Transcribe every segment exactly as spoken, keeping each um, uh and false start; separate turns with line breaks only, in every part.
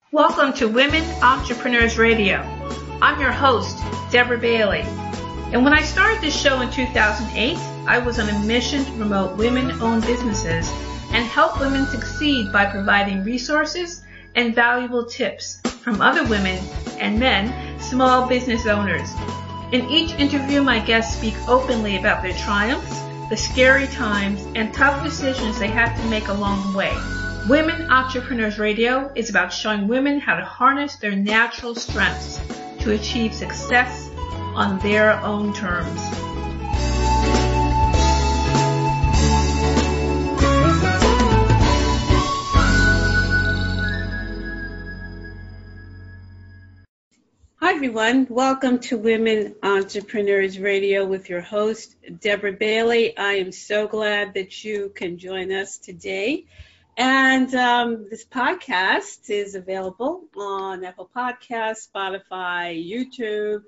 Welcome to Women Entrepreneurs Radio. I'm your host, Deborah Bailey. And when I started this show in two thousand eight, I was on a mission to promote women-owned businesses and help women succeed by providing resources and valuable tips from other women and men, small business owners. In each interview, my guests speak openly about their triumphs, the scary times, and tough decisions they had to make along the way. Women Entrepreneurs Radio is about showing women how to harness their natural strengths to achieve success on their own terms. Hi everyone, welcome to Women Entrepreneurs Radio with your host, Deborah Bailey. I am so glad that you can join us today. And um, this podcast is available on Apple Podcasts, Spotify, YouTube,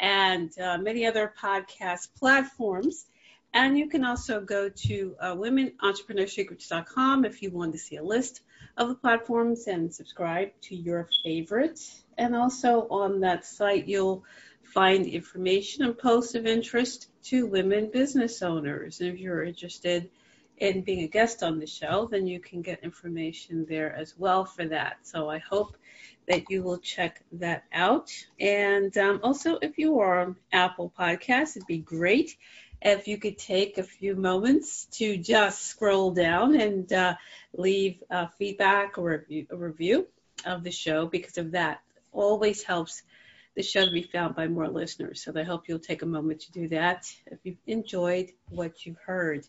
and uh, many other podcast platforms. And you can also go to uh, women entrepreneur secrets dot com if you want to see a list of the platforms and subscribe to your favorites. And also on that site, you'll find information and posts of interest to women business owners. And if you're interested in being a guest on the show, then you can get information there as well for that. So I hope that you will check that out. And um, also, if you are on Apple Podcasts, it'd be great if you could take a few moments to just scroll down and uh, leave uh, feedback or review, a review of the show, because of that always helps the show to be found by more listeners. So I hope you'll take a moment to do that if you've enjoyed what you've heard.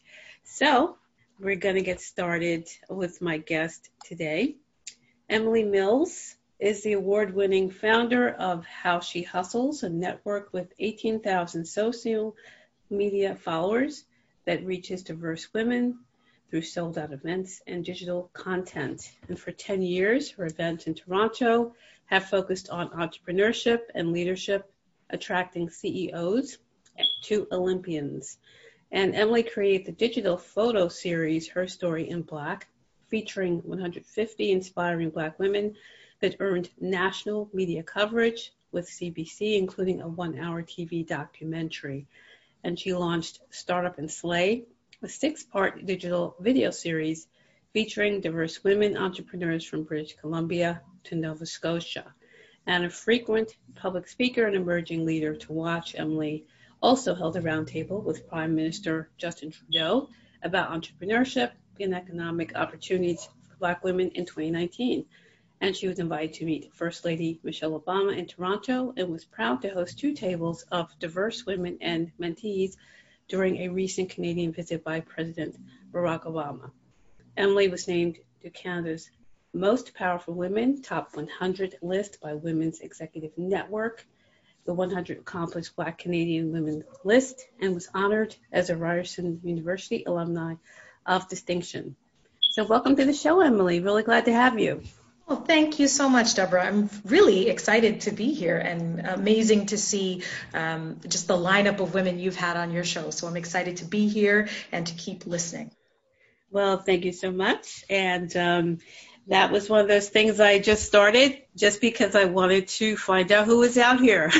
So we're going to get started with my guest today. Emily Mills is the award-winning founder of How She Hustles, a network with eighteen thousand social media followers that reaches diverse women through sold-out events and digital content. And for ten years, her events in Toronto have focused on entrepreneurship and leadership, attracting C E Os to Olympians. And Emily created the digital photo series, Her Story in Black, featuring one hundred fifty inspiring Black women that earned national media coverage with C B C, including a one-hour T V documentary. And she launched Startup and Slay, a six-part digital video series featuring diverse women entrepreneurs from British Columbia to Nova Scotia. And a frequent public speaker and emerging leader to watch, Emily also held a roundtable with Prime Minister Justin Trudeau about entrepreneurship and economic opportunities for Black women in twenty nineteen. And she was invited to meet First Lady Michelle Obama in Toronto and was proud to host two tables of diverse women and mentees during a recent Canadian visit by President Barack Obama. Emily was named to Canada's Most Powerful Women Top one hundred list by Women's Executive Network, the one hundred Accomplished Black Canadian Women list, and was honored as a Ryerson University Alumni of Distinction. So welcome to the show, Emily. Really glad to have you.
Well, thank you so much, Deborah. I'm really excited to be here, and amazing to see um, just the lineup of women you've had on your show. So I'm excited to be here and to keep listening.
Well, thank you so much. And um, that was one of those things I just started just because I wanted to find out who was out here,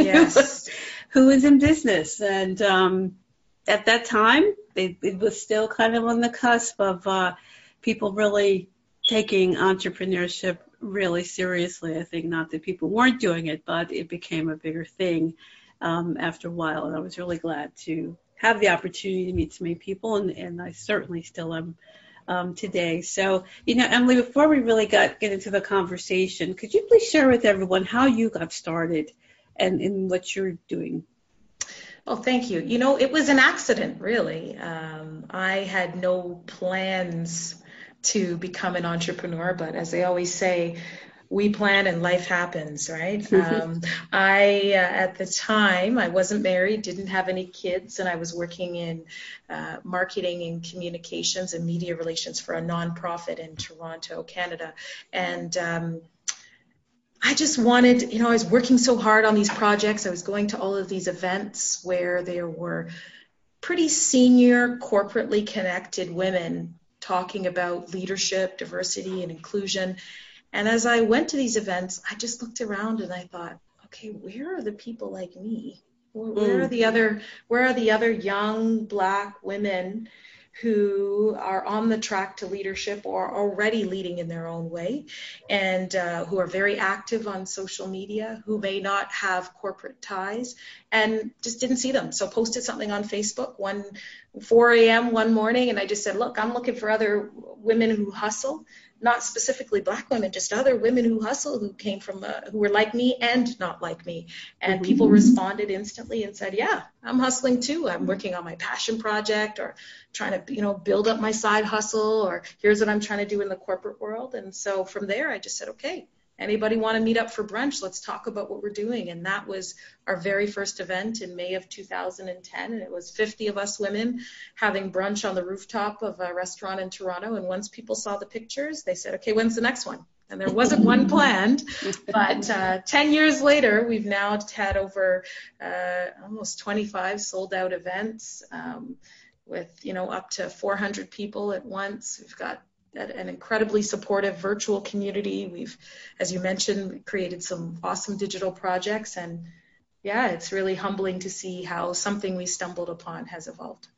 Yes.
who was in business. And um, at that time, it, it was still kind of on the cusp of uh, people really taking entrepreneurship really seriously. I think not that people weren't doing it, but it became a bigger thing um, after a while. And I was really glad to have the opportunity to meet so many people, and, and I certainly still am um, today. So, you know, Emily, before we really got get into the conversation, could you please share with everyone how you got started and in what you're doing?
Well, thank you. You know, it was an accident, really. Um, I had no plans to become an entrepreneur, but as they always say, we plan and life happens, right? um, I, uh, at the time, I wasn't married, didn't have any kids, and I was working in uh, marketing and communications and media relations for a nonprofit in Toronto, Canada. And um, I just wanted, you know, I was working so hard on these projects. I was going to all of these events where there were pretty senior, corporately connected women talking about leadership, diversity, and inclusion. And as I went to these events, I just looked around and I thought, okay, where are the people like me? Where, where are
Mm.
the other, where are the other young Black women who are on the track to leadership or are already leading in their own way, and uh, who are very active on social media, who may not have corporate ties, and just didn't see them. So posted something on Facebook one four a.m. one morning, and I just said, look, I'm looking for other women who hustle, not specifically Black women, just other women who hustle, who came from, uh, who were like me and not like me. And
Mm-hmm.
people responded instantly and said, yeah, I'm hustling too. I'm working on my passion project, or trying to, you know, build up my side hustle, or here's what I'm trying to do in the corporate world. And so from there, I just said, okay, anybody want to meet up for brunch? Let's talk about what we're doing. And that was our very first event in May of two thousand ten. And it was fifty of us women having brunch on the rooftop of a restaurant in Toronto. And once people saw the pictures, they said, okay, when's the next one? And there wasn't one planned, but uh, ten years later, we've now had over uh, almost twenty-five sold out events um, with, you know, up to four hundred people at once. We've got an incredibly supportive virtual community. We've, as you mentioned, created some awesome digital projects. And yeah, it's really humbling to see how something we stumbled upon has evolved.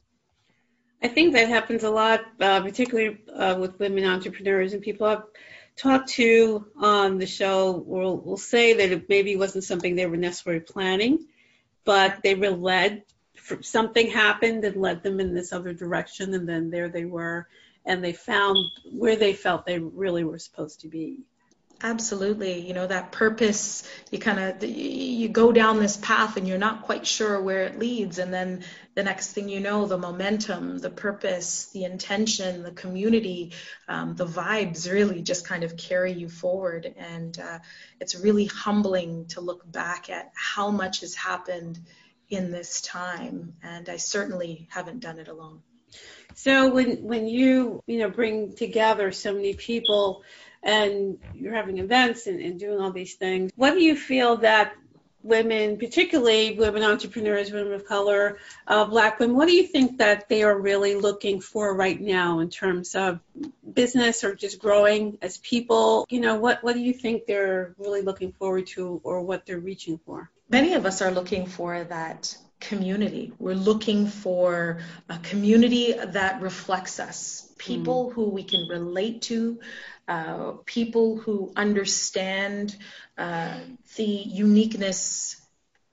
I think that happens a lot, uh, particularly uh, with women entrepreneurs, and people I've talked to on the show will, will say that it maybe wasn't something they were necessarily planning, but they were led, something happened that led them in this other direction, and then there they were, and they found where they felt they really were supposed to be.
Absolutely. You know, that purpose, you kind of, you go down this path and you're not quite sure where it leads. And then the next thing you know, the momentum, the purpose, the intention, the community, um, the vibes really just kind of carry you forward. And uh, it's really humbling to look back at how much has happened in this time. And I certainly haven't done it alone.
So when when you, you know, bring together so many people and you're having events and, and doing all these things, what do you feel that women, particularly women entrepreneurs, women of color, uh, Black women, what do you think that they are really looking for right now in terms of business or just growing as people? You know, what, what do you think they're really looking forward to, or what they're reaching for?
Many of us are looking for that community. We're looking for a community that reflects us, people mm. who we can relate to, uh, people who understand uh, the uniqueness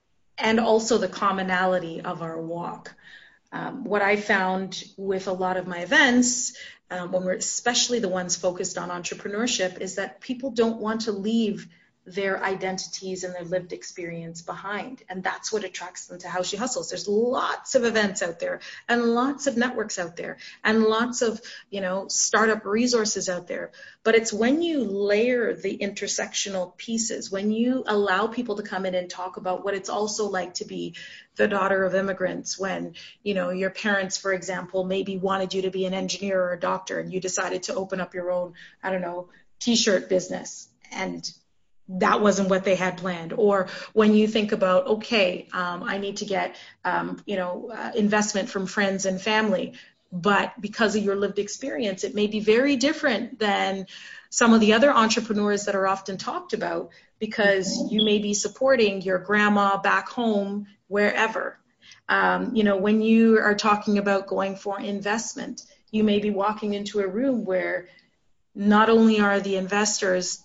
and also the commonality of our walk. Um, what I found with a lot of my events, um, when we're especially the ones focused on entrepreneurship, is that people don't want to leave their identities and their lived experience behind. And that's what attracts them to How She Hustles. There's lots of events out there and lots of networks out there and lots of, you know, startup resources out there. But it's when you layer the intersectional pieces, when you allow people to come in and talk about what it's also like to be the daughter of immigrants, when, you know, your parents, for example, maybe wanted you to be an engineer or a doctor and you decided to open up your own, I don't know, t-shirt business, and that wasn't what they had planned. Or when you think about, okay, um, I need to get, um, you know, uh, investment from friends and family, but because of your lived experience, it may be very different than some of the other entrepreneurs that are often talked about, because you may be supporting your grandma back home, wherever. Um, you know, when you are talking about going for investment, you may be walking into a room where not only are the investors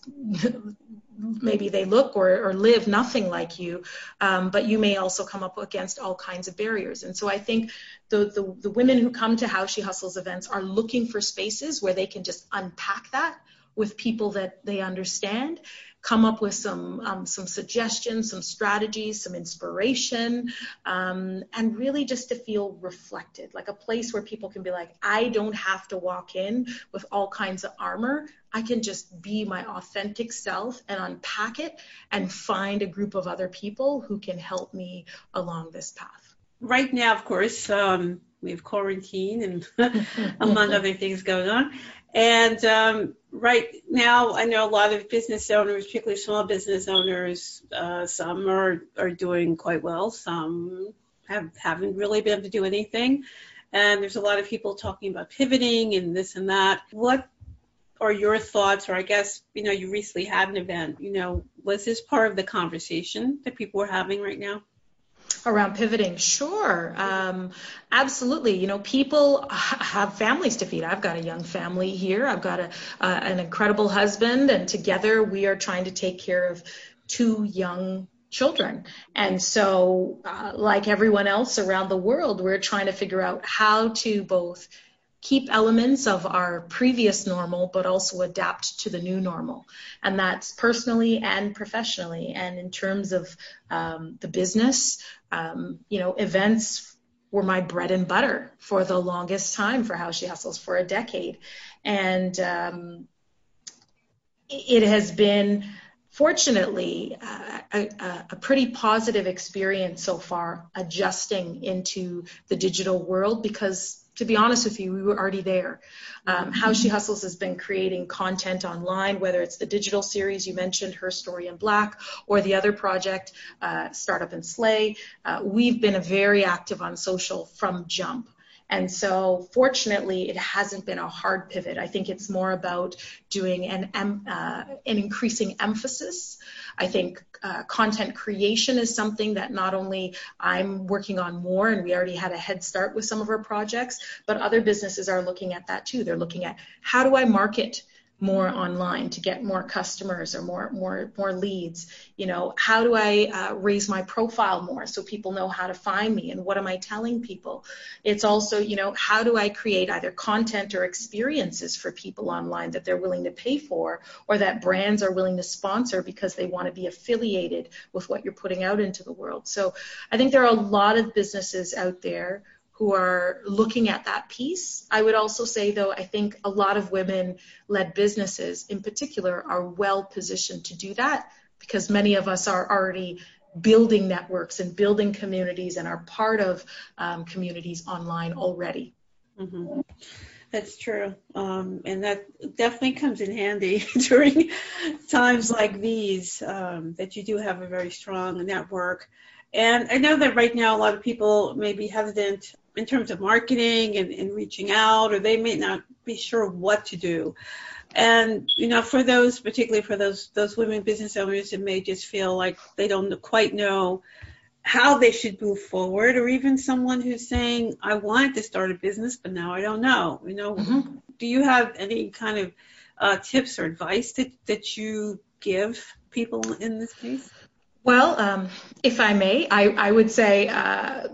maybe they look or, or live nothing like you, um, but you may also come up against all kinds of barriers. And so I think the, the, the women who come to How She Hustles events are looking for spaces where they can just unpack that with people that they understand, come up with some um, some suggestions, some strategies, some inspiration, um, and really just to feel reflected, like a place where people can be like, I don't have to walk in with all kinds of armor. I can just be my authentic self and unpack it and find a group of other people who can help me along this path.
Right now, of course, um, we have quarantine and among other things going on. And um, right now, I know a lot of business owners, particularly small business owners, uh, some are, are doing quite well. Some have, haven't really been able to do anything. And there's a lot of people talking about pivoting and this and that. What are your thoughts, or I guess, you know, you recently had an event, you know, was this part of the conversation that people are having right now?
Around pivoting, sure. Um, absolutely. You know, people have families to feed. I've got a young family here. I've got a, uh, an incredible husband, and together we are trying to take care of two young children. And so, uh, like everyone else around the world, we're trying to figure out how to both keep elements of our previous normal, but also adapt to the new normal. And that's personally and professionally. And in terms of um, the business, um, you know, events were my bread and butter for the longest time for How She Hustles, for a decade. And um, it has been, fortunately, uh, a, a pretty positive experience so far, adjusting into the digital world, because to be honest with you, we were already there. Um, How She Hustles has been creating content online, whether it's the digital series you mentioned, Her Story in Black, or the other project, uh, Startup and Slay. Uh, we've been very active on social from jump. And so fortunately, it hasn't been a hard pivot. I think it's more about doing an, uh, an increasing emphasis. I think uh, content creation is something that not only I'm working on more, and we already had a head start with some of our projects, but other businesses are looking at that too. They're looking at, how do I market more online to get more customers or more more more leads? You know, how do I uh, raise my profile more so people know how to find me, and what am I telling people? It's also, you know, how do I create either content or experiences for people online that they're willing to pay for, or that brands are willing to sponsor because they want to be affiliated with what you're putting out into the world. So I think there are a lot of businesses out there who are looking at that piece. I would also say, though, I think a lot of women-led businesses in particular are well positioned to do that, because many of us are already building networks and building communities and are part of um, communities online already.
Mm-hmm. That's true. Um, and that definitely comes in handy during times like these, um, that you do have a very strong network. And I know that right now a lot of people may be hesitant in terms of marketing and, and reaching out, or they may not be sure what to do. And, you know, for those, particularly for those those women business owners that may just feel like they don't quite know how they should move forward, or even someone who's saying, I wanted to start a business, but now I don't know. You know, mm-hmm. Do you have any kind of uh, tips or advice that, that you give people in this case?
Well, um, if I may, I, I would say uh,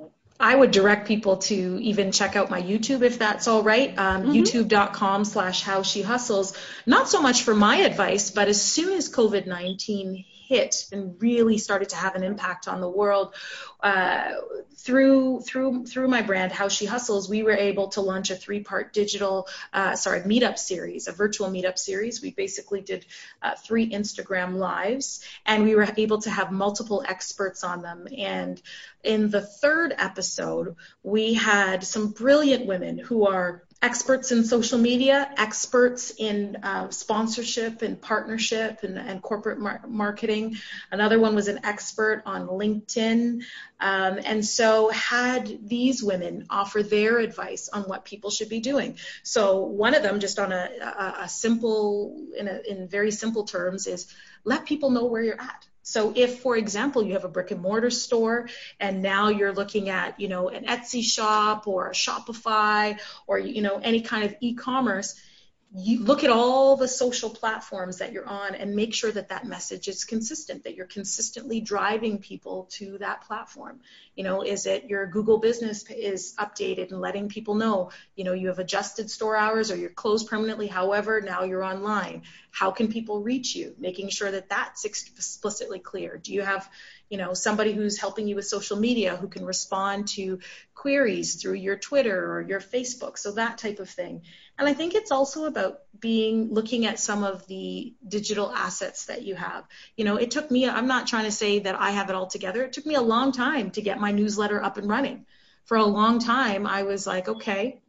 I would direct people to even check out my YouTube, if that's all right. Um, mm-hmm. YouTube.com slash How She Hustles. Not so much for my advice, but as soon as COVID nineteen hit and really started to have an impact on the world, uh, through through through my brand, How She Hustles, we were able to launch a three-part digital, uh, sorry, meetup series, a virtual meetup series. We basically did uh, three Instagram lives, and we were able to have multiple experts on them. And in the third episode, we had some brilliant women who are experts in social media, experts in uh, sponsorship and partnership and, and corporate mar- marketing. Another one was an expert on LinkedIn. Um, and so had these women offer their advice on what people should be doing. So one of them, just on a, a, a simple, in, a, in very simple terms, is let people know where you're at. So if, for example, you have a brick and mortar store and now you're looking at, you know, an Etsy shop or a Shopify or, you know, any kind of e-commerce, you look at all the social platforms that you're on and make sure that that message is consistent, that you're consistently driving people to that platform. You know, is it your Google business is updated and letting people know, you know, you have adjusted store hours or you're closed permanently, however, now you're online. How can people reach you? Making sure that that's explicitly clear. Do you have, you know, somebody who's helping you with social media who can respond to queries through your Twitter or your Facebook? So that type of thing. And I think it's also about being, looking at some of the digital assets that you have. You know, it took me, I'm not trying to say that I have it all together. It took me a long time to get my newsletter up and running. For a long time, I was like, okay,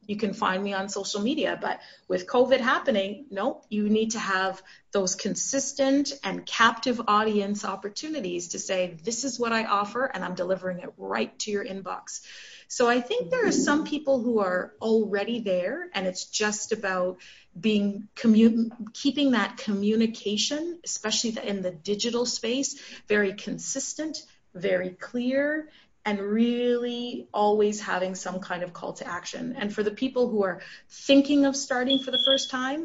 you can find me on social media. But with COVID happening, no, you need to have those consistent and captive audience opportunities to say, this is what I offer, and I'm delivering it right to your inbox. So I think there are some people who are already there, and it's just about being commu- keeping that communication, especially in the digital space, very consistent, very clear, and really always having some kind of call to action. And for the people who are thinking of starting for the first time,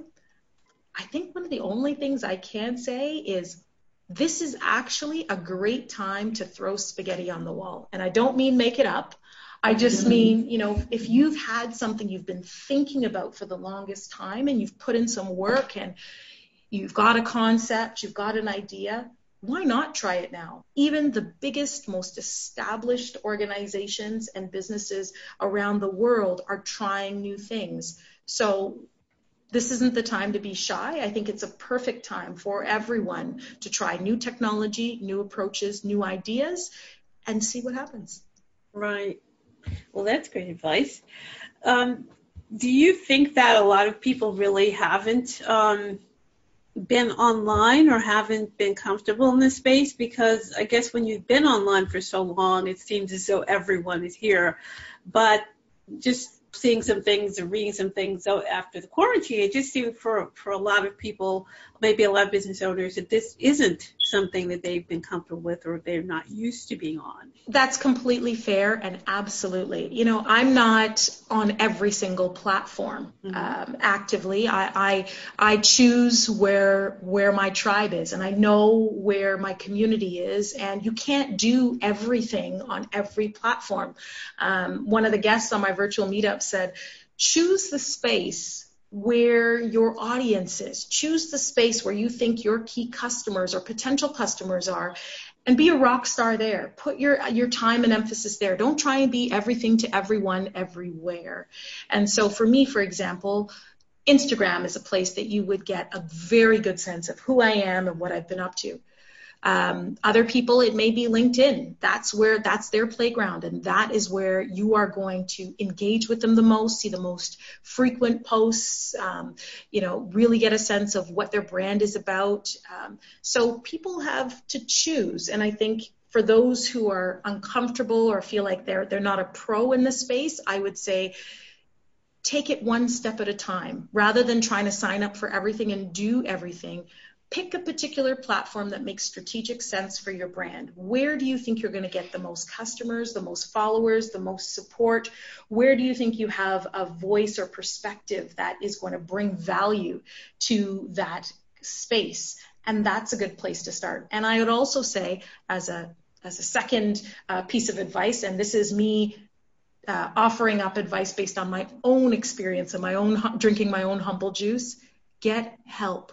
I think one of the only things I can say is this is actually a great time to throw spaghetti on the wall. And I don't mean make it up. I just mean, you know, if you've had something you've been thinking about for the longest time and you've put in some work and you've got a concept, you've got an idea, why not try it now? Even the biggest, most established organizations and businesses around the world are trying new things. So this isn't the time to be shy. I think it's a perfect time for everyone to try new technology, new approaches, new ideas, and see what happens.
Right. Well, that's great advice. Um, do you think that a lot of people really haven't um, been online or haven't been comfortable in this space? Because I guess when you've been online for so long, it seems as though everyone is here. But just seeing some things or reading some things so after the quarantine, it just seemed for, for a lot of people, maybe a lot of business owners, that this isn't something that they've been comfortable with or they're not used to being on.
That's completely fair, and absolutely. You know, I'm not on every single platform mm-hmm. um, actively. I, I I choose where where my tribe is, and I know where my community is, and you can't do everything on every platform. Um, one of the guests on my virtual meetup said, choose the space where your audience is. Choose the space where you think your key customers or potential customers are, and be a rock star there. Put your your time and emphasis there. Don't try and be everything to everyone everywhere. And so for me, for example, Instagram is a place that you would get a very good sense of who I am and what I've been up to. Um, other people, it may be LinkedIn. That's where, that's their playground, and that is where you are going to engage with them the most, see the most frequent posts, um, you know, really get a sense of what their brand is about. Um, so people have to choose, and I think for those who are uncomfortable or feel like they're they're not a pro in this space, I would say take it one step at a time, rather than trying to sign up for everything and do everything. Pick a particular platform that makes strategic sense for your brand. Where do you think you're going to get the most customers, the most followers, the most support? Where do you think you have a voice or perspective that is going to bring value to that space? And that's a good place to start. And I would also say, as a as a second uh, piece of advice, and this is me uh, offering up advice based on my own experience and my own drinking my own humble juice, get help.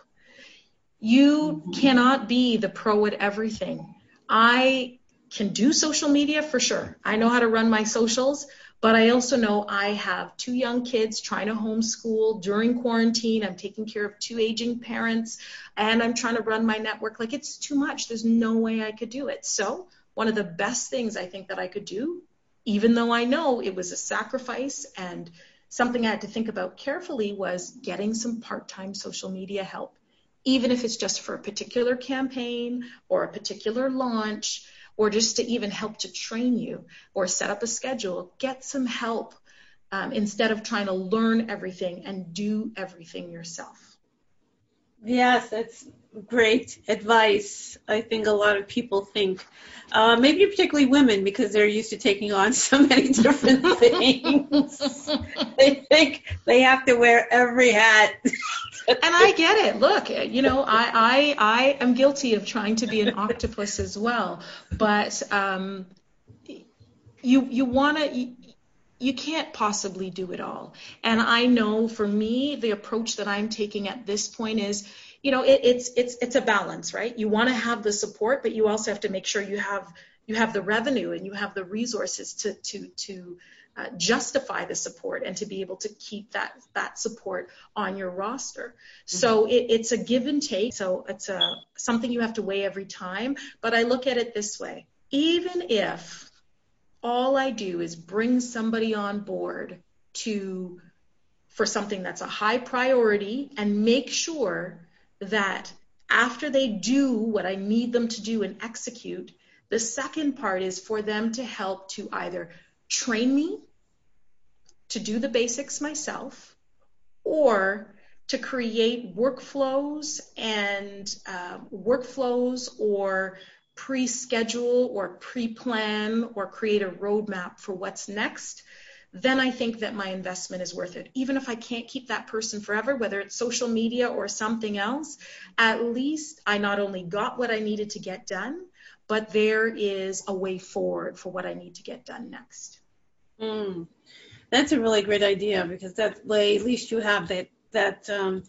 You mm-hmm. cannot be the pro at everything. I can do social media for sure. I know how to run my socials, but I also know I have two young kids trying to homeschool during quarantine. I'm taking care of two aging parents, and I'm trying to run my network. Like, it's too much. There's no way I could do it. So one of the best things I think that I could do, even though I know it was a sacrifice and something I had to think about carefully, was getting some part-time social media help. Even if it's just for a particular campaign or a particular launch, or just to even help to train you or set up a schedule, get some help um, instead of trying to learn everything and do everything yourself.
Yes, that's great advice. I think a lot of people think, uh, maybe particularly women, because they're used to taking on so many different things. They think they have to wear every hat.
And I get it. Look, you know, I, I, I am guilty of trying to be an octopus as well. But um, you, you want to... You, You can't possibly do it all. And I know for me, the approach that I'm taking at this point is, you know, it, it's it's it's a balance, right? You want to have the support, but you also have to make sure you have you have the revenue and you have the resources to to to uh, justify the support and to be able to keep that that support on your roster. Mm-hmm. So it, it's a give and take. So it's a something you have to weigh every time. But I look at it this way: even if all I do is bring somebody on board to for something that's a high priority and make sure that after they do what I need them to do and execute, the second part is for them to help to either train me to do the basics myself, or to create workflows and uh, workflows or pre-schedule or pre-plan or create a roadmap for what's next. Then I think that my investment is worth it. Even if I can't keep that person forever, whether it's social media or something else, at least I not only got what I needed to get done, but there is a way forward for what I need to get done next.
Mm, that's a really great idea, because that way at least you have that, that um,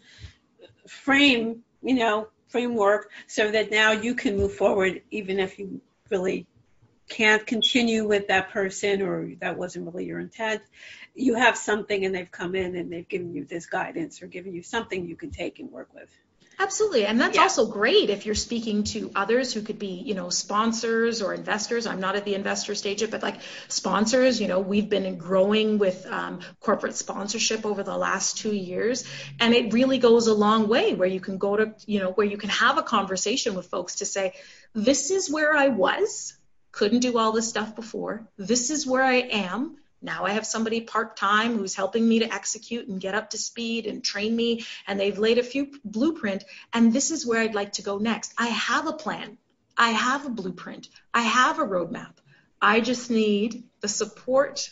frame, you know, framework, so that now you can move forward even if you really can't continue with that person or that wasn't really your intent. You have something and they've come in and they've given you this guidance or given you something you can take and work with.
Absolutely. And that's
yeah.
also great if you're speaking to others who could be, you know, sponsors or investors. I'm not at the investor stage yet, but like sponsors, you know, we've been growing with um, corporate sponsorship over the last two years. And it really goes a long way where you can go to, you know, where you can have a conversation with folks to say, this is where I was, couldn't do all this stuff before. This is where I am. Now I have somebody part-time who's helping me to execute and get up to speed and train me, and they've laid a few blueprint, and this is where I'd like to go next. I have a plan. I have a blueprint. I have a roadmap. I just need the support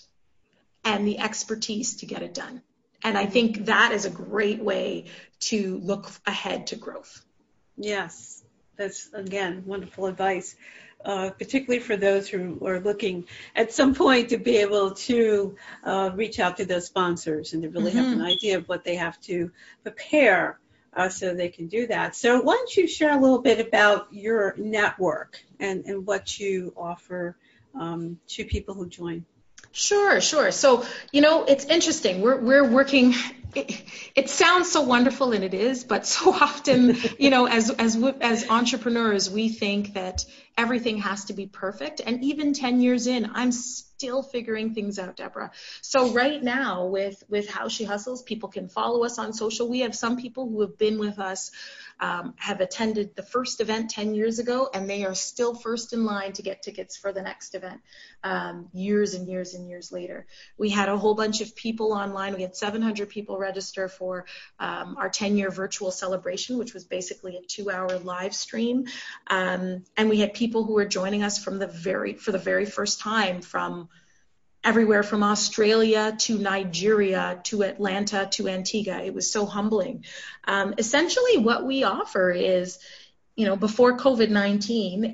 and the expertise to get it done. And I think that is a great way to look ahead to growth.
Yes, that's, again, wonderful advice. Uh, particularly for those who are looking at some point to be able to uh, reach out to those sponsors and to really mm-hmm. have an idea of what they have to prepare uh, so they can do that. So why don't you share a little bit about your network and, and what you offer um, to people who join?
Sure, sure. So, you know, it's interesting. We're we're working. It, it sounds so wonderful, and it is, but so often, you know, as as as entrepreneurs, we think that everything has to be perfect. And even ten years in, I'm still figuring things out, Deborah. So right now, with with How She Hustles, people can follow us on social. We have some people who have been with us, um, have attended the first event ten years ago, and they are still first in line to get tickets for the next event um, years and years and years later. We had a whole bunch of people online. We had seven hundred people register for um, our ten-year virtual celebration, which was basically a two-hour live stream. Um, and we had people who were joining us from the very for the very first time from everywhere from Australia to Nigeria to Atlanta to Antigua. It was so humbling. Um, essentially, what we offer is, you know, before COVID nineteen,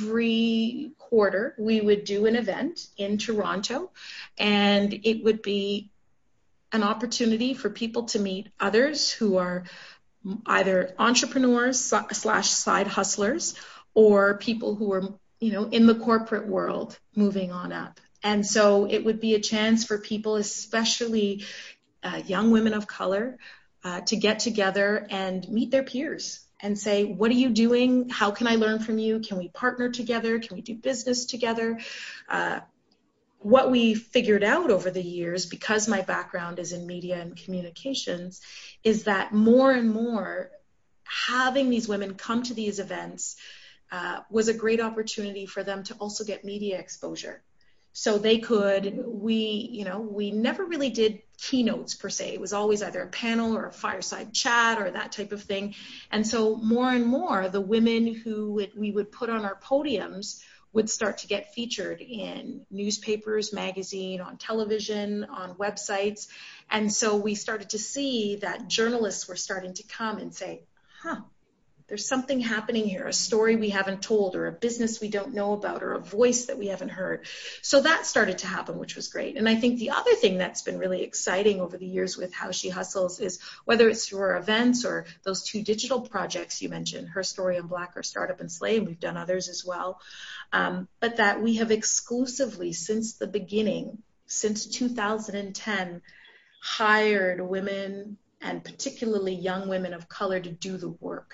every quarter we would do an event in Toronto, and it would be an opportunity for people to meet others who are either entrepreneurs slash side hustlers or people who are, you know, in the corporate world moving on up. And so it would be a chance for people, especially uh, young women of color, uh, to get together and meet their peers and say, what are you doing? How can I learn from you? Can we partner together? Can we do business together? Uh, what we figured out over the years, because my background is in media and communications, is that more and more having these women come to these events uh, was a great opportunity for them to also get media exposure. So they could, we, you know, we never really did keynotes per se. It was always either a panel or a fireside chat or that type of thing. And so more and more, the women who would, we would put on our podiums would start to get featured in newspapers, magazine, on television, on websites. And so we started to see that journalists were starting to come and say, huh, there's something happening here, a story we haven't told, or a business we don't know about, or a voice that we haven't heard. So that started to happen, which was great. And I think the other thing that's been really exciting over the years with How She Hustles is, whether it's through our events or those two digital projects you mentioned, Her Story on Black, or Startup and Slay, and we've done others as well, um, but that we have exclusively, since the beginning, since two thousand ten, hired women, and particularly young women of color, to do the work.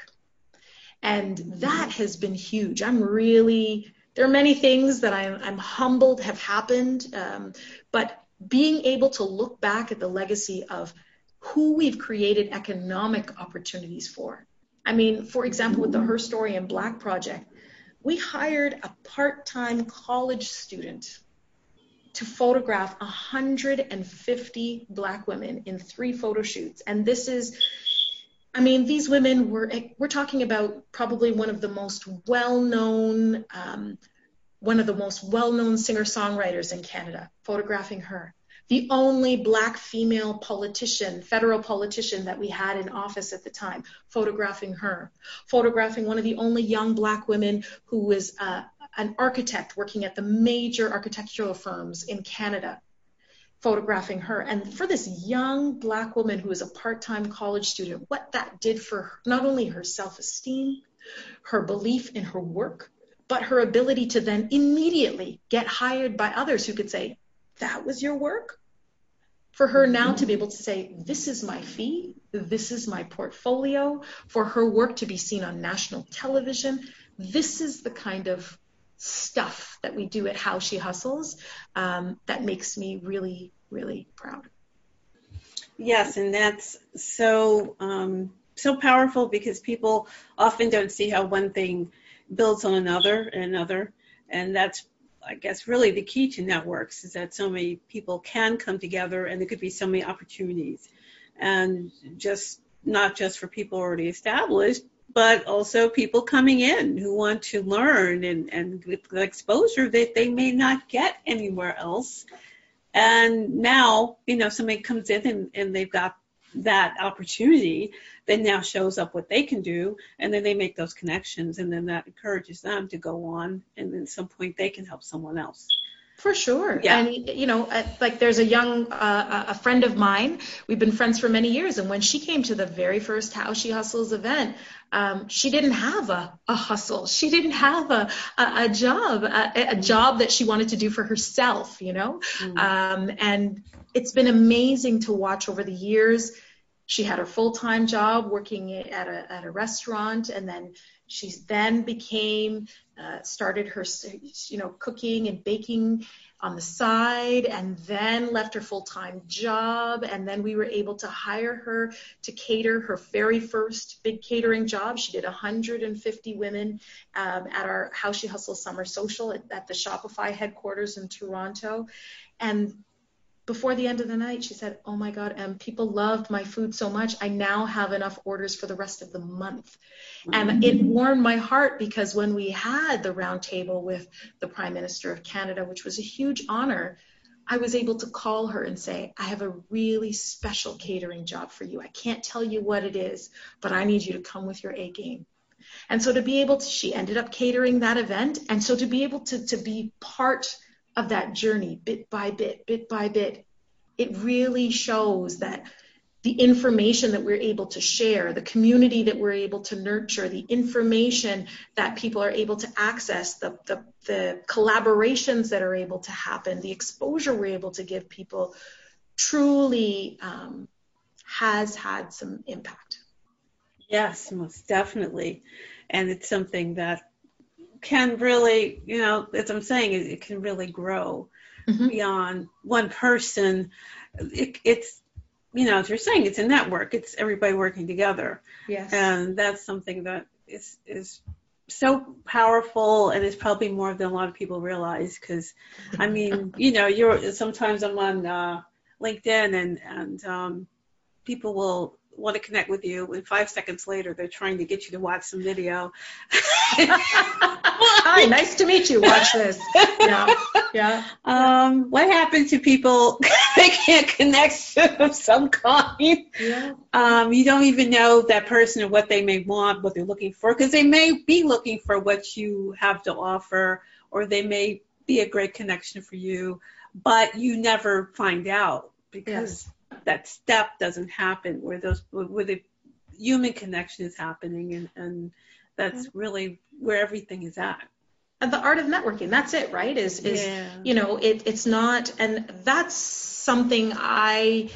And that has been huge. I'm really, there are many things that I'm, I'm humbled have happened, um, but being able to look back at the legacy of who we've created economic opportunities for. I mean, for example, with the Her Story in Black project, we hired a part-time college student to photograph one hundred fifty Black women in three photo shoots. And this is, I mean, these women were, we're talking about probably one of the most well-known, um, one of the most well-known singer-songwriters in Canada, photographing her. The only Black female politician, federal politician that we had in office at the time, photographing her. Photographing one of the only young Black women who was uh, an architect working at the major architectural firms in Canada, photographing her. And for this young Black woman who was a part-time college student, what that did for her, not only her self-esteem, her belief in her work, but her ability to then immediately get hired by others who could say, that was your work? For her now to be able to say, this is my fee, this is my portfolio, for her work to be seen on national television, this is the kind of stuff that we do at How She Hustles um, that makes me really, really proud.
Yes, and that's so um, so powerful because people often don't see how one thing builds on another and another, and that's, I guess, really the key to networks is that so many people can come together and there could be so many opportunities, and just not just for people already established, but also people coming in who want to learn and, and with the exposure that they may not get anywhere else. And now, you know, somebody comes in and, and they've got that opportunity that now shows up what they can do, and then they make those connections, and then that encourages them to go on, and then at some point they can help someone else.
For sure.
Yeah.
And, you know, like there's a young, uh, a friend of mine, we've been friends for many years, and when she came to the very first How She Hustles event, um, she didn't have a, a hustle. She didn't have a, a, a job, a, a job that she wanted to do for herself, you know. Mm. Um, and it's been amazing to watch over the years. She had her full-time job working at a, at a restaurant, and then she then became, uh, started her, you know, cooking and baking on the side, and then left her full-time job. And then we were able to hire her to cater her very first big catering job. She did one hundred fifty women um, at our How She Hustles Summer Social at, at the Shopify headquarters in Toronto. And before the end of the night, she said, oh my God, um, people loved my food so much, I now have enough orders for the rest of the month. Mm-hmm. And it warmed my heart, because when we had the round table with the Prime Minister of Canada, which was a huge honor, I was able to call her and say, I have a really special catering job for you. I can't tell you what it is, but I need you to come with your A game. And so to be able to, she ended up catering that event. And so to be able to, to be part of that journey, bit by bit, bit by bit, it really shows that the information that we're able to share, the community that we're able to nurture, the information that people are able to access, the, the, the collaborations that are able to happen, the exposure we're able to give people, truly um, has had some impact.
Yes, most definitely. And it's something that can really, you know, as I'm saying, it, it can really grow mm-hmm. beyond one person. It, it's, you know, as you're saying, it's a network. It's everybody working together.
Yes.
And that's something that is is so powerful, and is probably more than a lot of people realize. Because, I mean, you know, you're sometimes I'm on uh, LinkedIn, and and um, people will want to connect with you, and five seconds later they're trying to get you to watch some video.
Hi, nice to meet you. Watch this. Yeah, yeah.
Um, what happened to people? They can't connect of some kind.
Yeah.
Um, you don't even know that person or what they may want, what they're looking for, because they may be looking for what you have to offer, or they may be a great connection for you, but you never find out because yes. that step doesn't happen where those where the human connection is happening, and, and that's really where everything is at.
And the art of networking, that's it, right? Is, is
yeah.
you know, it, it's not, and that's something I,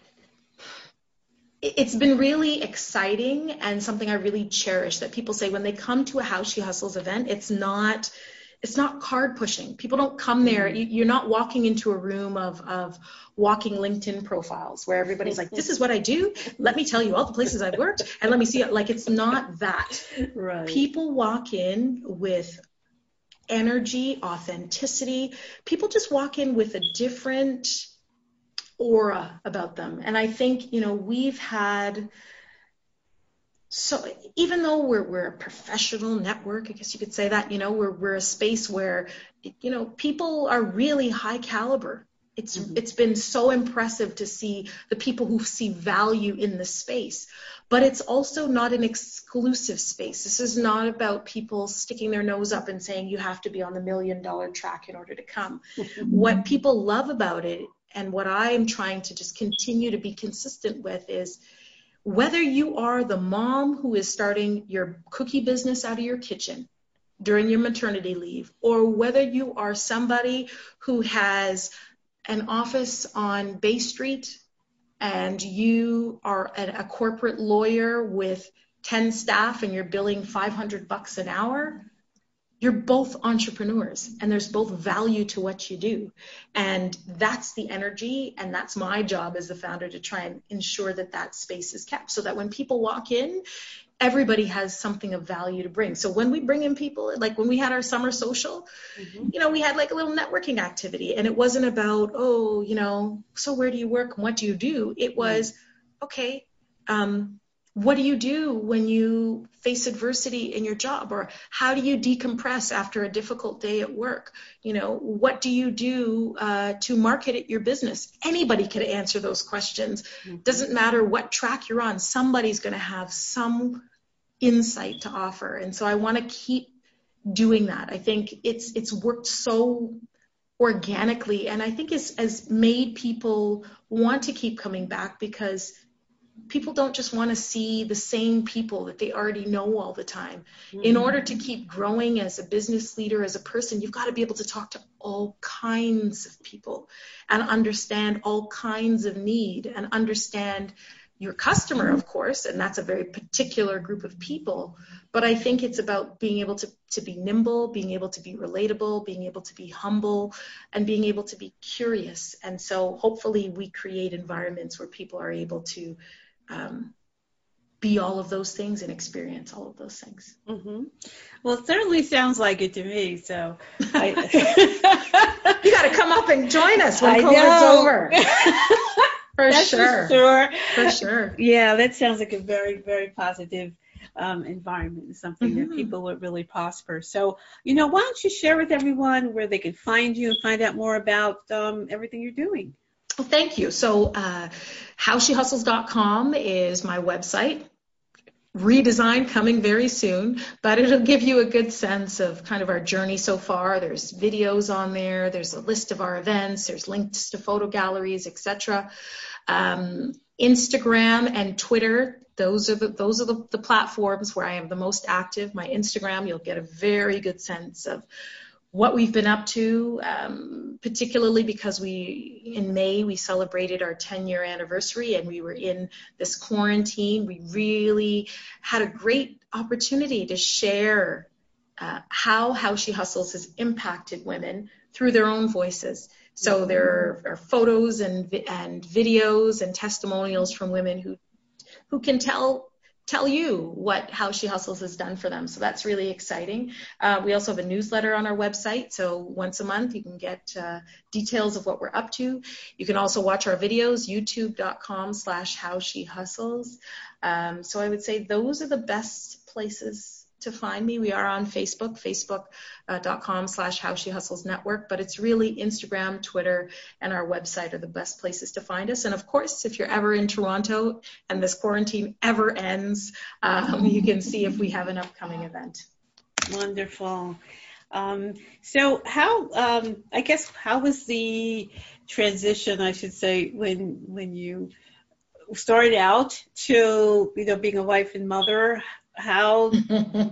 it's been really exciting and something I really cherish, that people say when they come to a How She Hustles event, it's not, it's not card pushing. People don't come there. You, you're not walking into a room of, of walking LinkedIn profiles where everybody's like, this is what I do. Let me tell you all the places I've worked and let me see it. Like, it's not that.
Right.
People walk in with energy, authenticity. People just walk in with a different aura about them. And I think, you know, we've had, so even though we're we're a professional network, I guess you could say that, you know, we're we're a space where, you know, people are really high caliber. It's mm-hmm. It's been so impressive to see the people who see value in the space. But it's also not an exclusive space. This is not about people sticking their nose up and saying you have to be on the million dollar track in order to come. Mm-hmm. What people love about it, and what I'm trying to just continue to be consistent with, is whether you are the mom who is starting your cookie business out of your kitchen during your maternity leave, or whether you are somebody who has an office on Bay Street and you are a corporate lawyer with ten staff and you're billing five hundred bucks an hour, you're both entrepreneurs and there's both value to what you do. And that's the energy, and that's my job as the founder, to try and ensure that that space is kept so that when people walk in, everybody has something of value to bring. So when we bring in people, like when we had our summer social, mm-hmm. you know, we had like a little networking activity, and it wasn't about, oh, you know, so where do you work and what do you do? It was, mm-hmm. okay, um, what do you do when you face adversity in your job? Or how do you decompress after a difficult day at work? You know, what do you do uh, to market your business? Anybody could answer those questions. Mm-hmm. Doesn't matter what track you're on. Somebody's going to have some insight to offer. And so I want to keep doing that. I think it's it's worked so organically, and I think it's has made people want to keep coming back, because people don't just want to see the same people that they already know all the time. Mm-hmm. In order to keep growing as a business leader, as a person, you've got to be able to talk to all kinds of people and understand all kinds of need and understand your customer, of course, and that's a very particular group of people. But I think it's about being able to, to be nimble, being able to be relatable, being able to be humble, and being able to be curious. And so hopefully we create environments where people are able to um, be all of those things and experience all of those things.
Mm-hmm. Well, it certainly sounds like it to me. So I...
you got to come up and join us when COVID's over. For
That's
sure.
For sure.
For sure.
Yeah, that sounds like a very, very positive um, environment, something mm-hmm. that people would really prosper. So, you know, why don't you share with everyone where they can find you and find out more about um, everything you're doing?
Well, thank you. So uh, how she hustles dot com is my website. Redesign coming very soon, but it'll give you a good sense of kind of our journey so far. There's videos on there. There's a list of our events. There's links to photo galleries, et cetera. Um, Instagram and Twitter, those are the those are the, the platforms where I am the most active. My Instagram, you'll get a very good sense of what we've been up to, um, particularly because we, in May, we celebrated our ten year anniversary and we were in this quarantine. We really had a great opportunity to share uh, how How She Hustles has impacted women through their own voices. So there are, are photos and and videos and testimonials from women who who can tell tell you what How She Hustles has done for them. So that's really exciting. Uh, we also have a newsletter on our website. So once a month, you can get uh, details of what we're up to. You can also watch our videos, youtube.com slash How She Hustles. Um, so I would say those are the best places to find me. We are on Facebook, facebook.com slash How She Hustles Network, but it's really Instagram, Twitter, and our website are the best places to find us. And of course, if you're ever in Toronto and this quarantine ever ends, um, you can see if we have an upcoming event.
Wonderful. Um, so how, um, I guess, how was the transition, I should say, when when you started out to, you know, being a wife and mother? How, how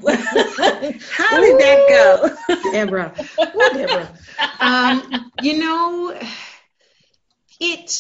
did that go?
Deborah. Ooh, Deborah. Um, you know, it,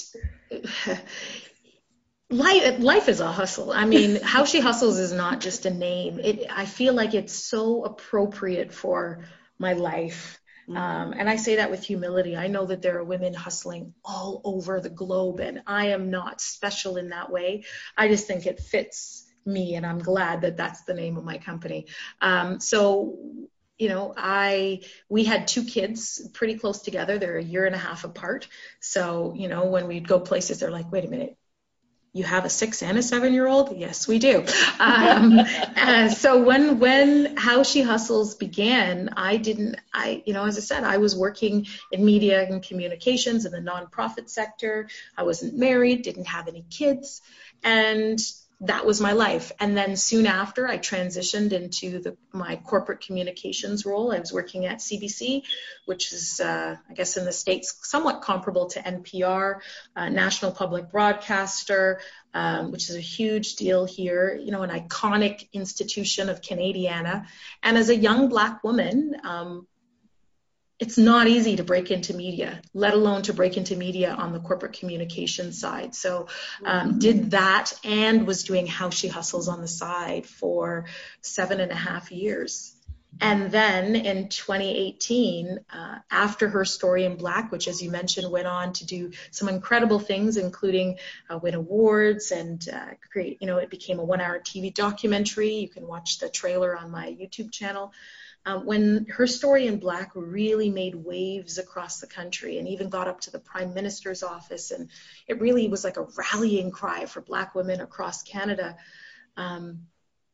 life, life is a hustle. I mean, How She Hustles is not just a name. It, I feel like it's so appropriate for my life. Mm-hmm. Um, and I say that with humility. I know that there are women hustling all over the globe, and I am not special in that way. I just think it fits me, and I'm glad that that's the name of my company. Um, so, you know, I we had two kids pretty close together. They're a year and a half apart. So, you know, when we'd go places, they're like, wait a minute, you have a six and a seven-year-old? Yes, we do. Um, uh, so when when How She Hustles began, I didn't, I, you know, as I said, I was working in media and communications in the nonprofit sector. I wasn't married, didn't have any kids, and that was my life. And then soon after, I transitioned into the, my corporate communications role. I was working at C B C, which is, uh, I guess, in the States, somewhat comparable to N P R, uh, National Public Broadcaster, um, which is a huge deal here, you know, an iconic institution of Canadiana. And as a young Black woman, um, it's not easy to break into media, let alone to break into media on the corporate communication side. So um, did that and was doing How She Hustles on the side for seven and a half years. And then in twenty eighteen, uh, after Her Story in Black, which, as you mentioned, went on to do some incredible things, including uh, win awards and uh, create, you know, it became a one-hour T V documentary. You can watch the trailer on my YouTube channel. Um, when Her Story in Black really made waves across the country and even got up to the Prime Minister's office, and it really was like a rallying cry for Black women across Canada. Um,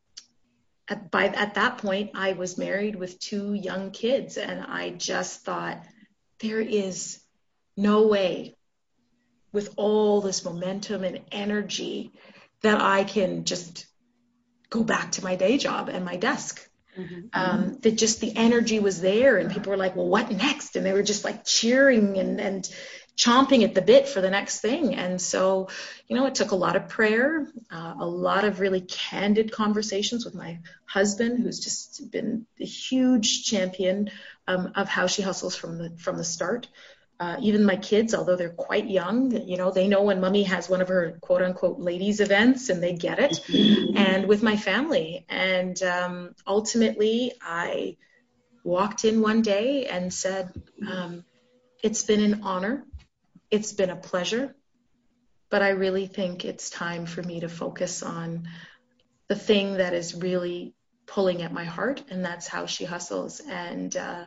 at, by, at that point, I was married with two young kids, and I just thought, there is no way with all this momentum and energy that I can just go back to my day job and my desk. Mm-hmm. Um, that just the energy was there, and people were like, well, what next? And they were just like cheering and, and chomping at the bit for the next thing. And so, you know, it took a lot of prayer, uh, a lot of really candid conversations with my husband, who's just been a huge champion um, of How She Hustles from the from the start. Uh, even my kids, although they're quite young, you know, they know when mommy has one of her quote unquote ladies events, and they get it. And with my family. And um, ultimately, I walked in one day and said, um, it's been an honor. It's been a pleasure. But I really think it's time for me to focus on the thing that is really pulling at my heart, and that's How She Hustles. And uh,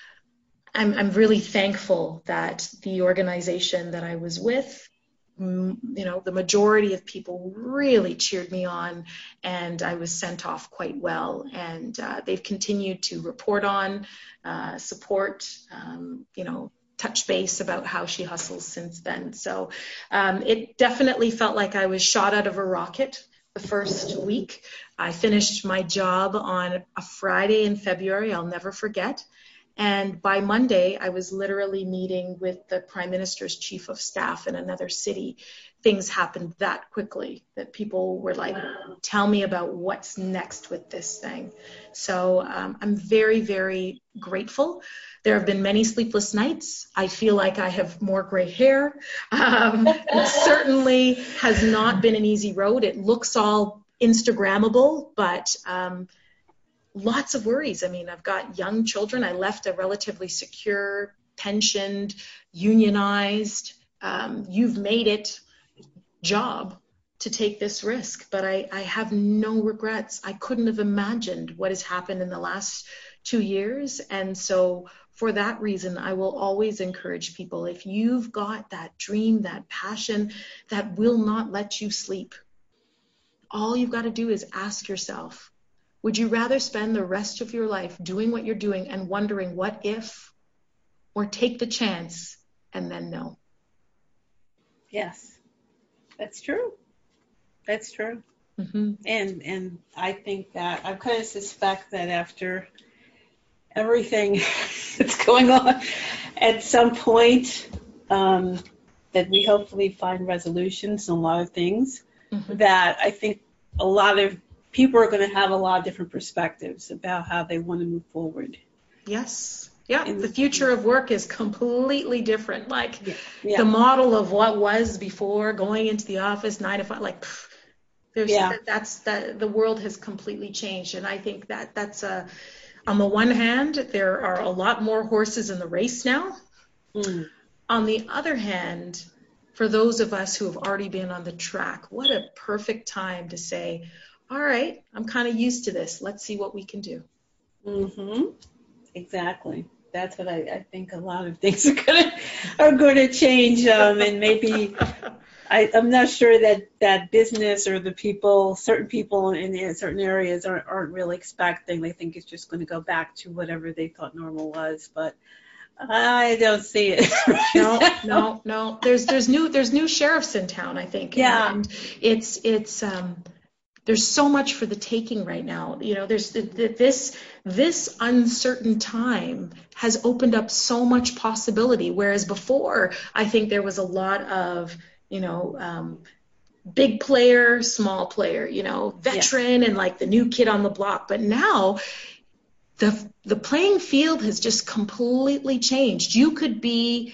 I'm, I'm really thankful that the organization that I was with, you know, the majority of people really cheered me on, and I was sent off quite well. And uh, they've continued to report on, uh, support, um, you know, touch base about How She Hustles since then. So um, it definitely felt like I was shot out of a rocket the first week. I finished my job on a Friday in February, I'll never forget. And by Monday, I was literally meeting with the Prime Minister's Chief of Staff in another city. Things happened that quickly that people were like, tell me about what's next with this thing. So um, I'm very, very grateful. There have been many sleepless nights. I feel like I have more gray hair. Um, it certainly has not been an easy road. It looks all Instagrammable, but um, lots of worries. I mean, I've got young children. I left a relatively secure, pensioned, unionized, um, you've made it job to take this risk. But I, I have no regrets. I couldn't have imagined what has happened in the last two years. And so for that reason, I will always encourage people, if you've got that dream, that passion that will not let you sleep, all you've got to do is ask yourself, would you rather spend the rest of your life doing what you're doing and wondering what if, or take the chance and then know?
Yes, that's true. That's true. Mm-hmm. And and I think that I kind of suspect that after everything that's going on, at some point, um, that we hopefully find resolutions on a lot of things. Mm-hmm. That I think a lot of people are going to have a lot of different perspectives about how they want to move forward.
Yes. Yeah. And the future of work is completely different. Like
yeah. Yeah.
the model of what was before, going into the office nine to five, like pff, there's, yeah. that, that's that the world has completely changed. And I think that that's a, on the one hand, there are a lot more horses in the race now. Mm. On the other hand, for those of us who have already been on the track, what a perfect time to say, all right, I'm kind of used to this. Let's see what we can do.
Mm-hmm. Exactly. That's what I, I think a lot of things are going to are going to change. Um, and maybe I, I'm not sure that, that business or the people, certain people in, in certain areas aren't, aren't really expecting. They think it's just going to go back to whatever they thought normal was. But I don't see it.
no, no, no. There's there's new there's new sheriffs in town, I think.
Yeah.
And, and it's it's um there's so much for the taking right now. You know, there's this this uncertain time has opened up so much possibility. Whereas before, I think there was a lot of, you know, um, big player, small player, you know, veteran yeah. and like the new kid on the block. But now the the playing field has just completely changed. You could be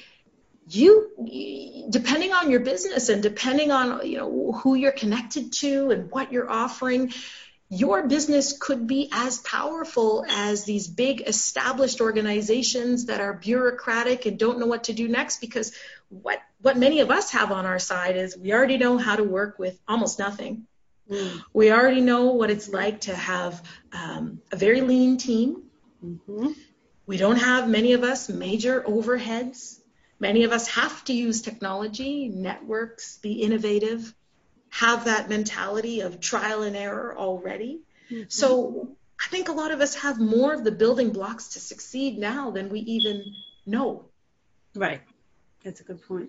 You, depending on your business and depending on, you know, who you're connected to and what you're offering, your business could be as powerful as these big established organizations that are bureaucratic and don't know what to do next, because what, what many of us have on our side is we already know how to work with almost nothing. Mm. We already know what it's like to have um, a very lean team. Mm-hmm. We don't have, many of us, major overheads. Many of us have to use technology, networks, be innovative, have that mentality of trial and error already. Mm-hmm. So I think a lot of us have more of the building blocks to succeed now than we even know.
Right. That's a good point.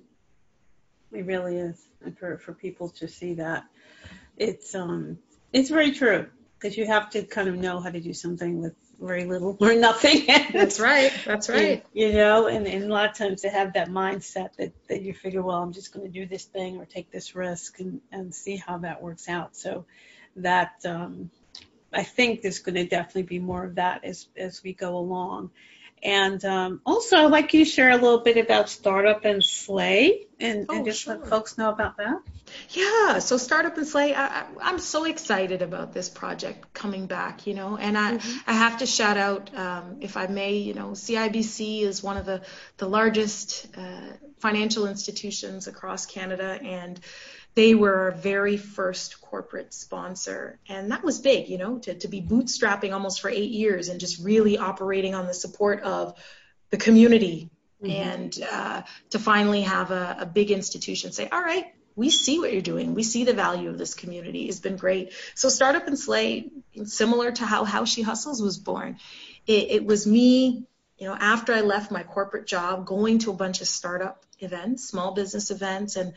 It really is. And for, for people to see that, it's um it's very true, because you have to kind of know how to do something with very little or nothing.
That's right. That's right.
You, you know, and, and a lot of times they have that mindset that, that you figure, well, I'm just going to do this thing or take this risk and, and see how that works out. So that um, I think there's going to definitely be more of that as, as we go along. And um, also, I'd like you to share a little bit about Startup and Slay and, oh, and just sure. let folks know about that.
Yeah, so Startup and Slay, I, I, I'm so excited about this project coming back, you know, and I, mm-hmm. I have to shout out, um, if I may, you know, C I B C is one of the, the largest uh, financial institutions across Canada, and they were our very first corporate sponsor. And that was big, you know, to, to be bootstrapping almost for eight years and just really operating on the support of the community. Mm-hmm. And uh, to finally have a, a big institution say, all right, we see what you're doing. We see the value of this community. It's been great. So Startup and Slay, similar to how How She Hustles was born, it, it was me, you know, after I left my corporate job, going to a bunch of startup events, small business events, and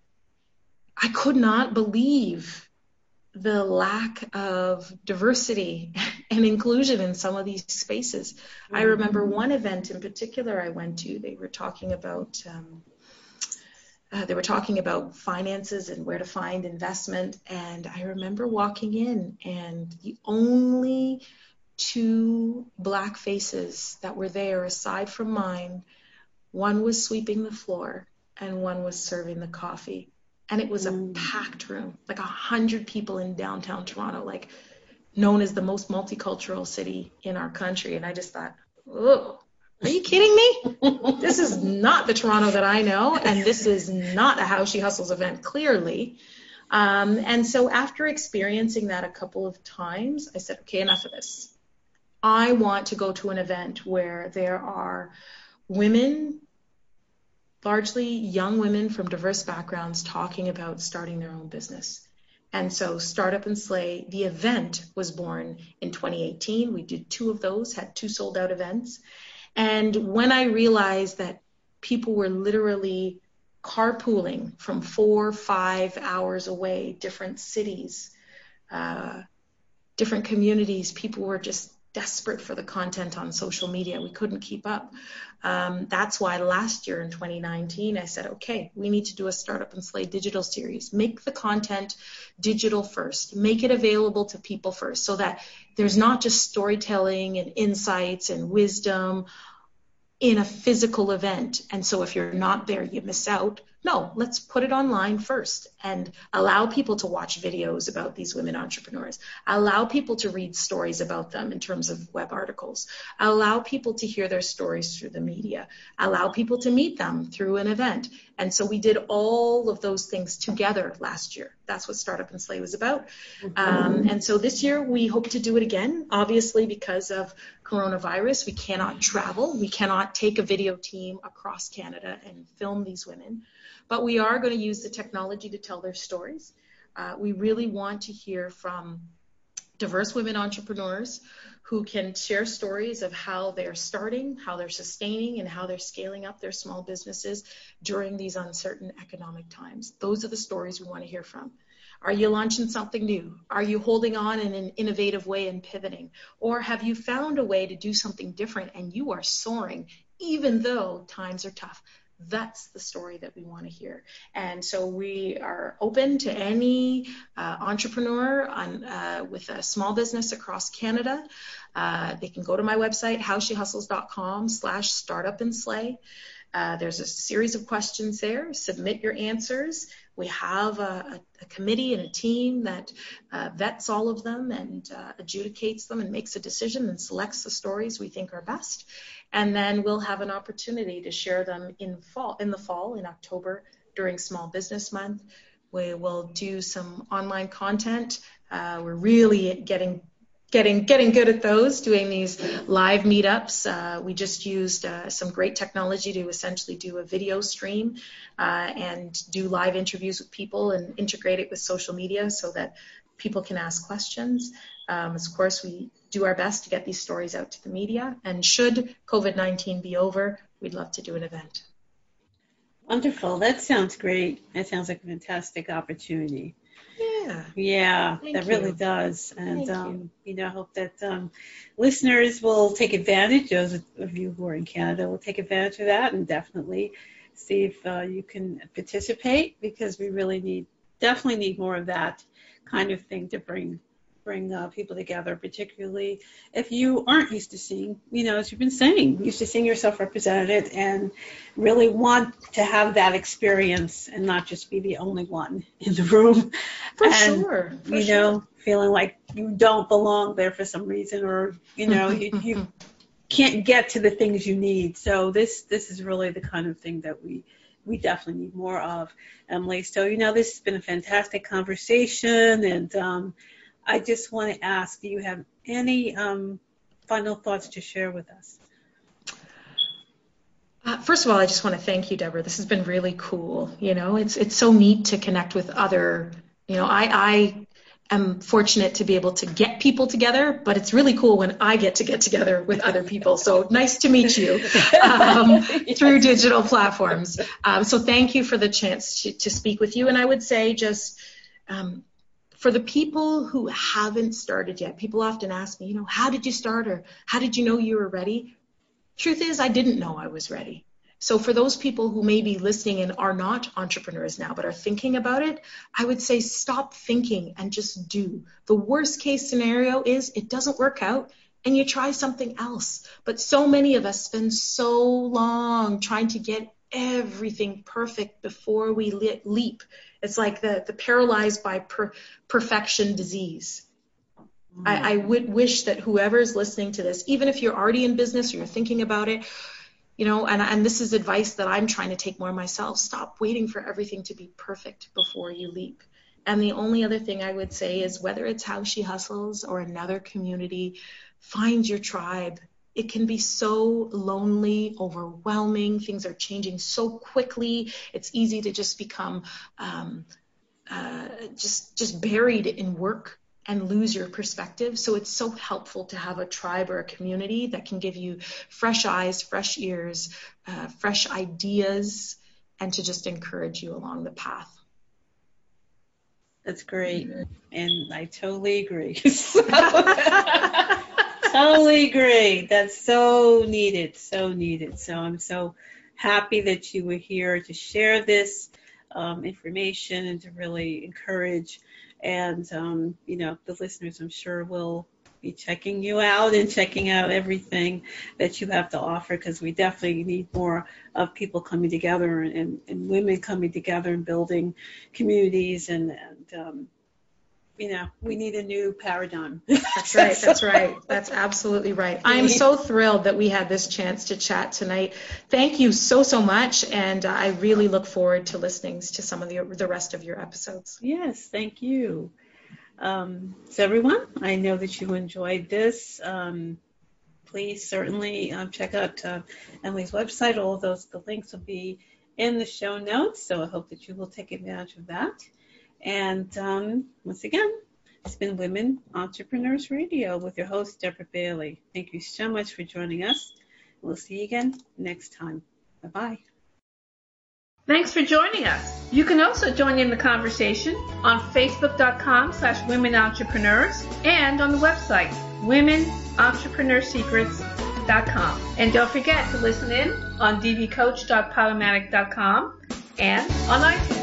I could not believe the lack of diversity and inclusion in some of these spaces. Mm-hmm. I remember one event in particular I went to, they were talking about um, uh, they were talking about finances and where to find investment, and I remember walking in, and the only two black faces that were there aside from mine, one was sweeping the floor and one was serving the coffee. And it was a mm. packed room, like a hundred people in downtown Toronto, like known as the most multicultural city in our country. And I just thought, oh, are you kidding me? This is not the Toronto that I know. And this is not a How She Hustles event, clearly. Um, and so after experiencing that a couple of times, I said, okay, enough of this. I want to go to an event where there are women, largely young women from diverse backgrounds, talking about starting their own business. And so Startup and Slay, the event, was born in twenty eighteen. We did two of those, had two sold out events. And when I realized that people were literally carpooling from four, five hours away, different cities, uh, different communities, people were just desperate for the content on social media. We couldn't keep up. Um, that's why last year in twenty nineteen, I said, okay, we need to do a Startup and Slay digital series. Make the content digital first. Make it available to people first, so that there's not just storytelling and insights and wisdom in a physical event. And so if you're not there, you miss out. No, let's put it online first and allow people to watch videos about these women entrepreneurs. Allow people to read stories about them in terms of web articles. Allow people to hear their stories through the media. Allow people to meet them through an event. And so we did all of those things together last year. That's what Startup and Slay was about. Um, and so this year we hope to do it again, obviously because of coronavirus. We cannot travel. We cannot take a video team across Canada and film these women. But we are going to use the technology to tell their stories. Uh, we really want to hear from diverse women entrepreneurs who can share stories of how they're starting, how they're sustaining, and how they're scaling up their small businesses during these uncertain economic times. Those are the stories we want to hear from. Are you launching something new? Are you holding on in an innovative way and pivoting? Or have you found a way to do something different and you are soaring even though times are tough? That's the story that we want to hear. And so we are open to any uh, entrepreneur on, uh, with a small business across Canada. Uh, they can go to my website, howshehustles.com slash startup and slay. Uh, there's a series of questions there. Submit your answers. We have a, a committee and a team that uh, vets all of them and uh, adjudicates them and makes a decision and selects the stories we think are best. And then we'll have an opportunity to share them in fall, in the fall, in October, during Small Business Month. We will do some online content. Uh, we're really getting Getting getting good at those, doing these live meetups. Uh, we just used uh, some great technology to essentially do a video stream uh, and do live interviews with people and integrate it with social media so that people can ask questions. Um, of course, we do our best to get these stories out to the media. And should COVID nineteen be over, we'd love to do an event.
Wonderful. That sounds great. That sounds like a fantastic opportunity.
Yeah.
Yeah,
Thank
that
you.
really does. And,
Thank
um,
you.
you know, I hope that um, listeners will take advantage, those of you who are in Canada will take advantage of that and definitely see if uh, you can participate, because we really need, definitely need more of that kind of thing to bring bring uh, people together, particularly if you aren't used to seeing, you know, as you've been saying, used to seeing yourself represented and really want to have that experience and not just be the only one in the room.
For
and,
sure. For
you
sure.
know, feeling like you don't belong there for some reason, or, you know, you, you can't get to the things you need. So this, this is really the kind of thing that we we definitely need more of, Emily. So, you know, this has been a fantastic conversation, and um, I just want to ask, do you have any um, final thoughts to share with us?
Uh, first of all, I just want to thank you, Deborah. This has been really cool. You know, it's it's so neat to connect with other, you know, I, I am fortunate to be able to get people together, but it's really cool when I get to get together with other people. So nice to meet you um,
Yes.
through digital platforms. Um, so thank you for the chance to, to speak with you. And I would say just, um, for the people who haven't started yet, people often ask me, you know, how did you start, or how did you know you were ready? Truth is, I didn't know I was ready. So for those people who may be listening and are not entrepreneurs now, but are thinking about it, I would say stop thinking and just do. The worst case scenario is it doesn't work out and you try something else. But so many of us spend so long trying to get everything perfect before we leap. It's like the, the paralyzed by per, perfection disease. Mm. I, I would wish that whoever's listening to this, even if you're already in business or you're thinking about it, you know, and, and this is advice that I'm trying to take more myself, stop waiting for everything to be perfect before you leap. And the only other thing I would say is, whether it's How She Hustles or another community, find your tribe. It can be so lonely, overwhelming. Things are changing so quickly. It's easy to just become um, uh, just just buried in work and lose your perspective. So it's so helpful to have a tribe or a community that can give you fresh eyes, fresh ears, uh, fresh ideas, and to just encourage you along the path.
That's great. And I totally agree. So, totally agree. That's so needed, so needed. So I'm so happy that you were here to share this um, information and to really encourage. And, um, you know, the listeners, I'm sure, will be checking you out and checking out everything that you have to offer, because we definitely need more of people coming together and, and women coming together and building communities. And, and um, you know, we need a new paradigm.
That's right. That's right. That's absolutely right. I am so thrilled that we had this chance to chat tonight. Thank you so, so much. And uh, I really look forward to listening to some of the, the rest of your episodes.
Yes, thank you. Um, so everyone, I know that you enjoyed this. Um, please certainly um, check out uh, Emily's website. All of those, the links will be in the show notes. So I hope that you will take advantage of that. And um, once again, it's been Women Entrepreneurs Radio with your host, Deborah Bailey. Thank you so much for joining us. We'll see you again next time. Bye-bye. Thanks for joining us. You can also join in the conversation on facebook.com slash women entrepreneurs and on the website, women entrepreneur secrets dot com. And don't forget to listen in on d v coach dot podomatic dot com and on iTunes.